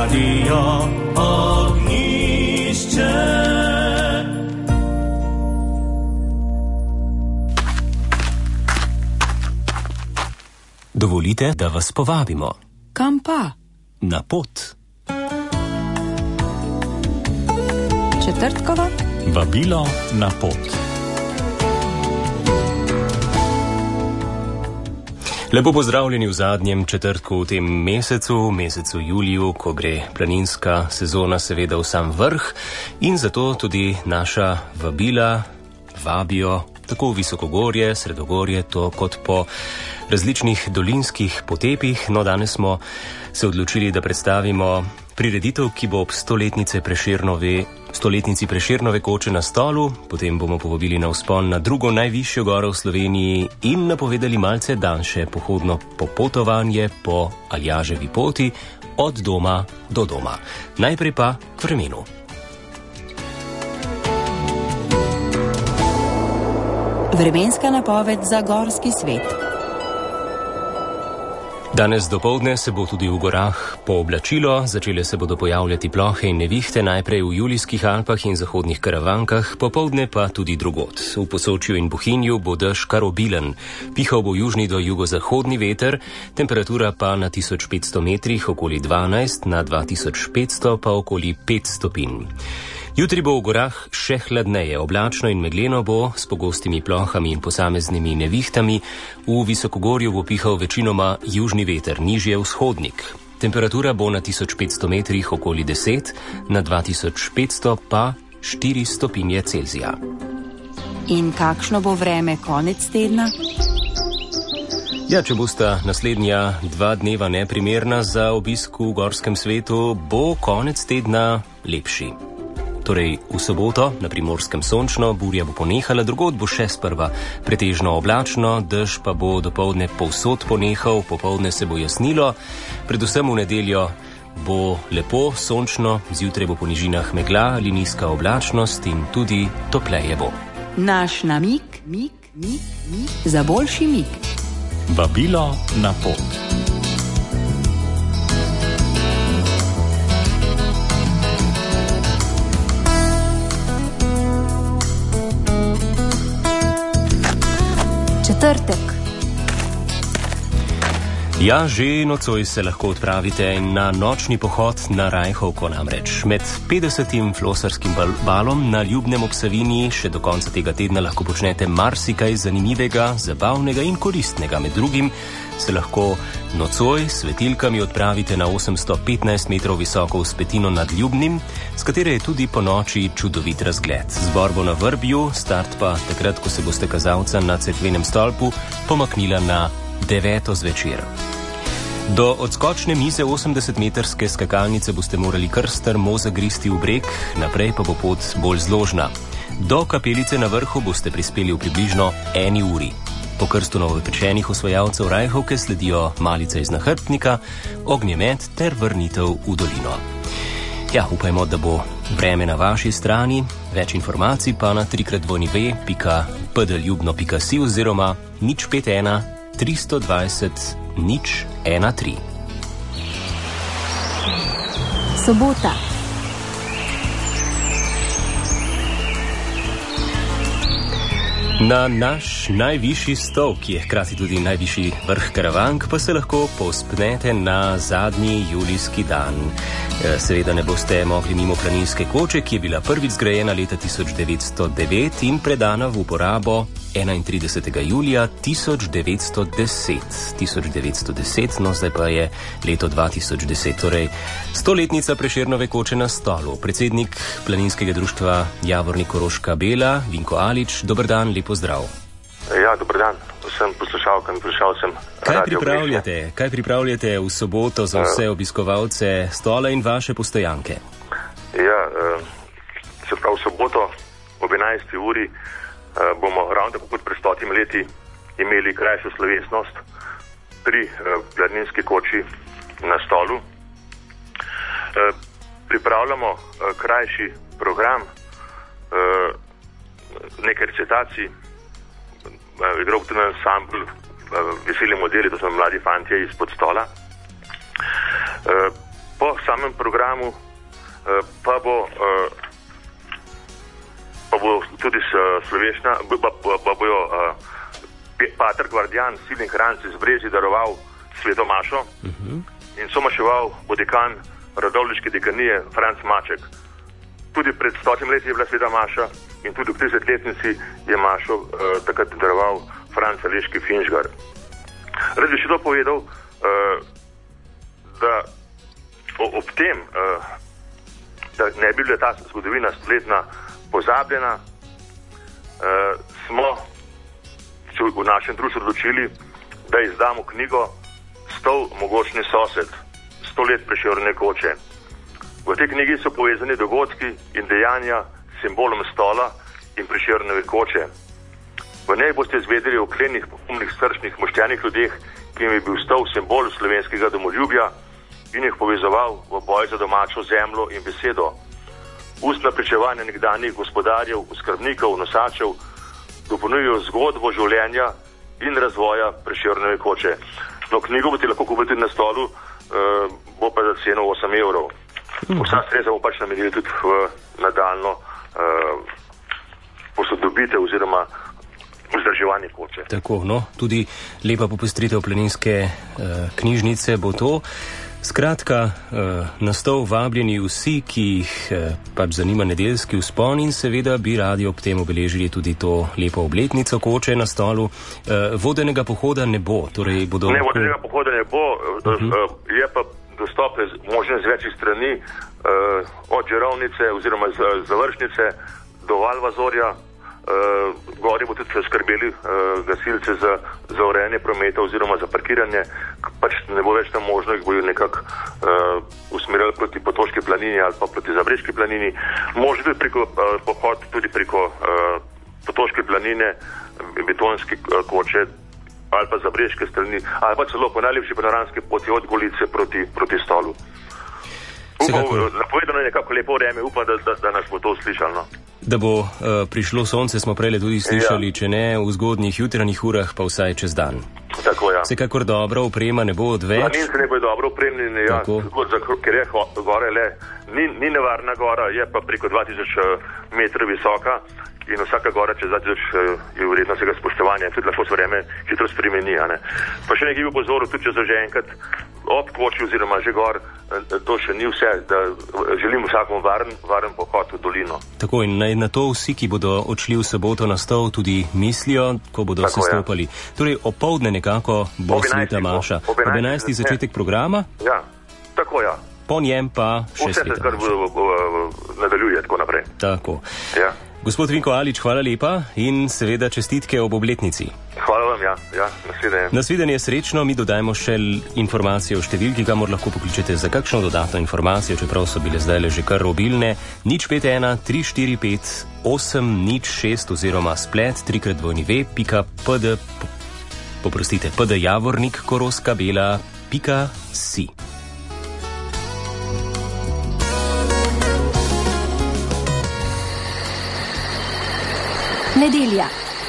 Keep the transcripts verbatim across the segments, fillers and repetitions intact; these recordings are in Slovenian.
Radio Ognjišče. Dovolite, da vas povabimo. Kam pa? Na pot. Četrtkova? Vabilo na pot. Lepo pozdravljeni v zadnjem četrtku v tem mesecu, mesecu juliju, ko gre planinska sezona seveda v sam vrh in zato tudi naša vabila vabijo tako v visokogorje, sredogorje, to kot po različnih dolinskih potepih. No, danes smo se odločili, da predstavimo prireditev, ki bo ob stoletnice Prešernove, stoletnici Prešernove koče na Stolu, potem bomo povabili na vzpon na drugo najvišjo goro v Sloveniji in napovedali malce daljše pohodno popotovanje po Aljaževi poti od doma do doma. Najprej pa k vremenu. Vremenska napoved za gorski svet. Danes dopoldne se bo tudi v gorah pooblačilo, začele se bodo pojavljati plohe in nevihte, najprej v Julijskih Alpah in zahodnih Karavankah, popoldne pa tudi drugod. V Posočju in Bohinju bo dež kar obilen, pihal bo južni do jugozahodni veter, temperatura pa na tisoč petsto metrih okoli dvanajst, na dva tisoč petsto pa okoli pet stopinj. Jutri bo v gorah še hladneje, oblačno in megleno bo s pogostimi plohami in posameznimi nevihtami. V visokogorju bo pihal večinoma južni veter, nižje vzhodnik. Temperatura bo na tisoč petsto metrih okoli deset, na dva tisoč petsto pa štiri stopinje Celzija. In kakšno bo vreme konec tedna? Ja, če bosta naslednja dva dneva neprimerna za obisk v gorskem svetu, bo konec tedna lepši. Torej v soboto na Primorskem sončno, burja bo ponehala, drugod bo še sprva pretežno oblačno, dež pa bo dopoldne povsod ponehal, popoldne se bo jasnilo, predvsem v nedeljo bo lepo, sončno, zjutraj bo po nižinah megla ali nizka oblačnost in tudi topleje bo. Naš namig, mig, mig, mig, za boljši mig. Vabilo na pot. Četrtek. Ja, že nocoj se lahko odpravite na nočni pohod na Rajhovko namreč. Med petdesetim flosarskim balom na Ljubnem ob Savinji še do konca tega tedna lahko počnete marsikaj zanimivega, zabavnega in koristnega. Med drugim se lahko nocoj s svetilkami odpravite na osemsto petnajst metrov visoko vzpetino nad Ljubnim, s katere je tudi po noči čudovit razgled. Zbor bo na Vrbju, start pa takrat, ko se boste kazalca na cerkvenem stolpu pomaknila na deveto zvečer. Do odskočne mize osemdesetmetrske skakalnice boste morali kar strmo zagristi v breg, naprej pa bo pot bolj zložna. Do kapelice na vrhu boste prispeli v približno eni uri. Po krstu novopečenih osvajalcev Rajhovke sledijo malica iz nahrbtnika, ognjemet ter vrnitev v dolino. Ja, upajmo, da bo vreme na vaši strani, več informacij pa na trikrat dvojni ve pika pdljubno pika si oziroma nič pet ena tristo dvajset nič ena tri. Sobota. Na naš najvišji stol, ki je hkrati tudi najvišji vrh Karavank, pa se lahko povzpnete na zadnji julijski dan. Seveda ne boste mogli mimo planinske koče, ki je bila prvič zgrajena leta tisoč devetsto devet in predana v uporabo enaintridesetega julija tisoč devetsto deset. tisoč devetsto deset, no zdaj pa je leto dva tisoč deset, torej stoletnica Prešernove koče na Stolu. Predsednik planinskega društva Javornik Koroška Bela, Vinko Alič, dober dan, lep pozdrav. Ja, dober dan vsem poslušalkam in poslušalcem. Kaj pripravljate? Kaj pripravljate v soboto za vse obiskovalce Stola in vaše postojanke? Ja, se pravi v soboto ob enajsti uri bomo ravno tako kot pred stotimi leti imeli krajšo slovesnost pri planinski koči na Stolu. Pripravljamo krajši program, nekaj recitacij, igral tudi ansambl Veseli modeli, to so mladi fantje izpod Stola. Po samem programu pa bo, pa bo tudi slovešna, pa, pa, pa bojo pater Gvardijan, silni hranci z Brezi daroval sveto mašo uh-huh. in somaševal bo dekan radovljiške dekanije Franc Maček. Tudi pred stotim leti je bila sveta maša in tudi v tridesetletnici je mašo uh, takrat daroval Franc Aleški Finžgar. Rad bi še to povedal, uh, da ob tem, uh, da ne bi bila ta zgodovina stoletna pozabljena, uh, smo se v našem društvu odločili, da izdamo knjigo Stol mogočni sosed, sto let Prešernove koče. V tej knjigi so povezani dogodki in dejanja s simbolom stola in Prešernove koče. V njej boste izvedeli o klenih, pogumnih, srčnih, moštenih ljudeh, ki jim je bil stol simbol slovenskega domoljubja in jih povezoval v boj za domačo zemljo in besedo. Ustna pričevanja nekdanjih gospodarjev, skrbnikov, nosačev dopolnjujejo zgodbo življenja in razvoja Prešernove koče. No, knjigo boste lahko kupili na stolu, uh, bo pa za ceno osem evrov. Vsa sredstva bo pač namenili tudi v nadaljno uh, posodobitev oziroma vzdrževanje koče. Tako, no, tudi lepa popestritev planinske uh, knjižnice bo to. Skratka, uh, na stol vabljeni vsi, ki jih uh, pač zanima nedeljski vzpon in seveda bi radi ob tem obeležili tudi to lepo obletnico koče na stolu. Uh, vodenega pohoda ne bo. Torej bodo... Ne, vodenega pohoda ne bo, uh-huh. uh, je pa dostop možen z večjih strani, uh, od Žerovnice oziroma z, z Vršnice do Valvazorja. Uh, gori bo tudi skrbeli uh, gasilce za, za urejanje prometa oziroma za parkiranje, pač ne bo več tam možno, jih bojo nekako uh, usmerjali proti Potoški planini ali pa proti Zabreški planini. Može tudi preko uh, pohod tudi preko uh, Potoške planine, betonske uh, koče ali pa Zabreške strani, ali pa celo po najlepši panoramski poti od Golice proti, proti stolu. Napovedano je nekako lepo vreme, upam, da, da, da nas bo to slišalo. No? Da bo uh, prišlo sonce, smo prej tudi slišali, ja. Če ne v zgodnjih jutranjih urah, pa vsaj čez dan. Tako, ja. Vsekakor dobra oprema ne bo odveč. Planinci ne bojo dobro opremljeni, ja, ker je gore le, ni, ni nevarna gora, je pa preko dva tisoč metrov visoka in vsaka gora čez dva tisoč je vredna vsega spoštovanja, tudi lahko se vreme hitro spremeni. Pa še nekaj bi upozoril, tudi če so že enkrat ob koči oziroma že gor, to še ni vse, da želim vsakom varen, varen pohod v dolino. Tako in naj na to vsi, ki bodo odšli v soboto na stol, tudi mislijo, ko bodo se stopali. Ja. Torej, opoldne nekako bo sveta maša. Ob enajstih začetek programa? Ja, tako ja. Po njem pa še vse sveta maša. Vse se kar nadaljuje tako naprej. Tako. Ja. Gospod Vinko Alič, hvala lepa in seveda čestitke ob obletnici. Hvala vam, ja. ja nasvidenje. Nasvidenje srečno, mi dodajmo še informacije o številki, kamor lahko pokličete za kakšno dodatno informacijo, čeprav so bile zdaj že kar obilne. nič pet ena tri štiri pet osem nič šest oziroma splet trikrat dvojni ve pika pd poprostite, pdjavornik koroska bela pika si. Nedelja.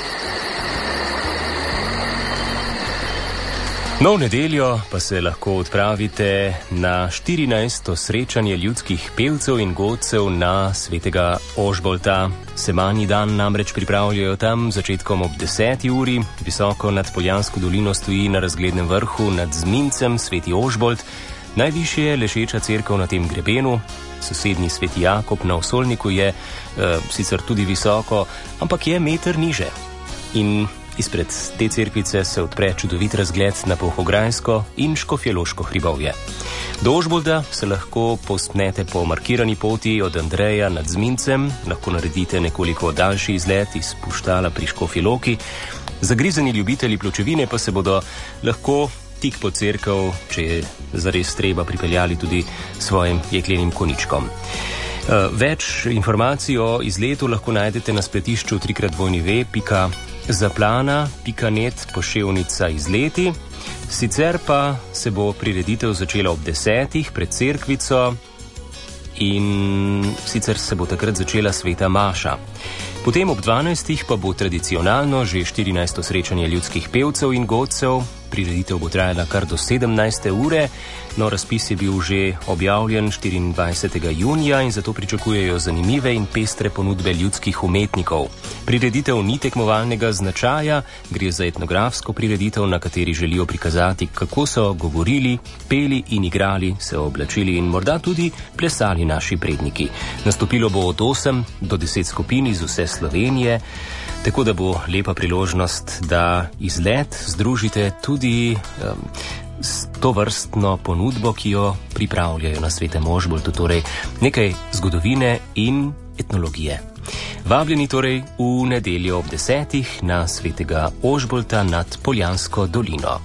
No, v nedeljo pa se lahko odpravite na štirinajsto srečanje ljudskih pevcev in godcev na svetega Ožbolta. Semanji dan namreč pripravljajo tam začetkom ob deseti uri. Visoko nad Poljansko dolino stoji na razglednem vrhu nad Zmincem sveti Ožbolt, najvišje lešeča cerkev na tem grebenu. Sosednji sveti Jakob na Osolniku je e, sicer tudi visoko, ampak je meter niže. In izpred te cerkvice se odpre čudovit razgled na Polhograjsko in Škofjeloško hribovje. Do Ožbolda se lahko povzpnete po markirani poti od Andreja nad Zmincem, lahko naredite nekoliko daljši izlet iz Puštala pri Škofji Loki. Zagrizeni ljubitelji pločevine pa se bodo lahko tik po cerkev, če je zares treba, pripeljali tudi svojim jeklenim koničkom. Več informacij o izletu lahko najdete na spletišču trikrat dvojni ve pika zaplana pika net poševnica izleti. Sicer pa se bo prireditev začela ob desetih pred cerkvico in sicer se bo takrat začela sveta maša. Potem ob dvanajstih pa bo tradicionalno že štirinajsto srečanje ljudskih pevcev in godcev. Prireditev bo trajala kar do sedemnajste ure. No, razpis je bil že objavljen štiriindvajsetega junija in zato pričakujejo zanimive in pestre ponudbe ljudskih umetnikov. Prireditev ni tekmovalnega značaja, gre za etnografsko prireditev, na kateri želijo prikazati, kako so govorili, peli in igrali, se oblačili in morda tudi plesali naši predniki. Nastopilo bo od osem do deset skupin iz vse Slovenije, tako da bo lepa priložnost, da izlet združite tudi um, s to vrstno ponudbo, ki jo pripravljajo na Svetem Ožboltu, torej nekaj zgodovine in etnologije. Vabljeni torej v nedeljo ob desetih na Svetega Ožbolta nad Poljansko dolino.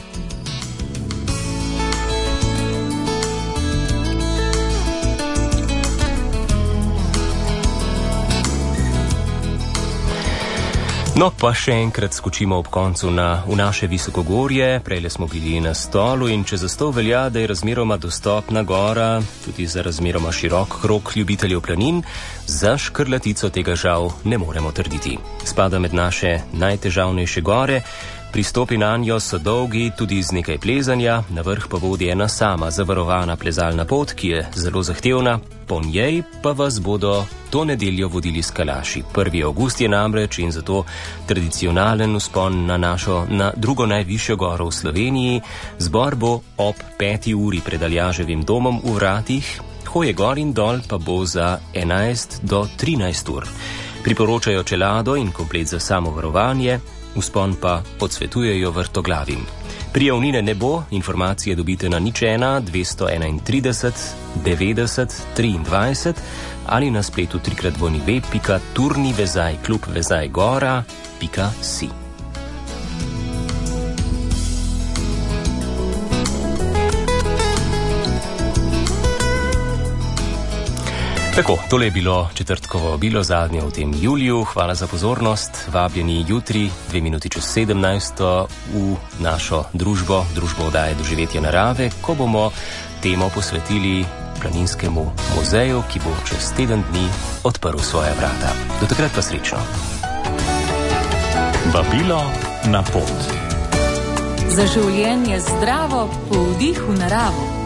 No, pa še enkrat skočimo ob koncu na, v naše visokogorje. Prejle smo bili na Stolu in če za Stol velja, da je razmeroma dostopna gora, tudi za razmeroma širok krog ljubiteljev planin, za Škrlatico tega žal ne moremo trditi. Spada med naše najtežavnejše gore, pristopi nanjo so dolgi, tudi z nekaj plezanja, na vrh pa vodi ena sama zavarovana plezalna pot, ki je zelo zahtevna, po njej pa vas bodo to nedeljo vodili skalaši. prvi avgust je namreč in zato tradicionalen vzpon na našo, na drugo najvišjo goro v Sloveniji. Zbor bo ob peti uri pred Aljaževim domom v Vratih, hoje gor in dol pa bo za enajst do trinajst ur. Priporočajo čelado in komplet za samovarovanje, vzpon pa odsvetujejo vrtoglavim. Prijavnine ne bo, informacije dobite na nič ena dvesto enaintrideset devetdeset triindvajset ali na spletu trikrat dvojni ve pika turni vezaj klub vezaj gora pika si. Tako, tole je bilo četrtkovo vabilo, zadnje v tem juliju. Hvala za pozornost. Vabljeni jutri, dve minuti čez sedemnajsto, v našo družbo, družbo oddaje Doživetje narave, ko bomo temo posvetili Planinskemu muzeju, ki bo čez teden dni odprl svoja vrata. Do takrat pa srečno. Vabilo na pot. Za življenje zdravo, po vdih v naravo.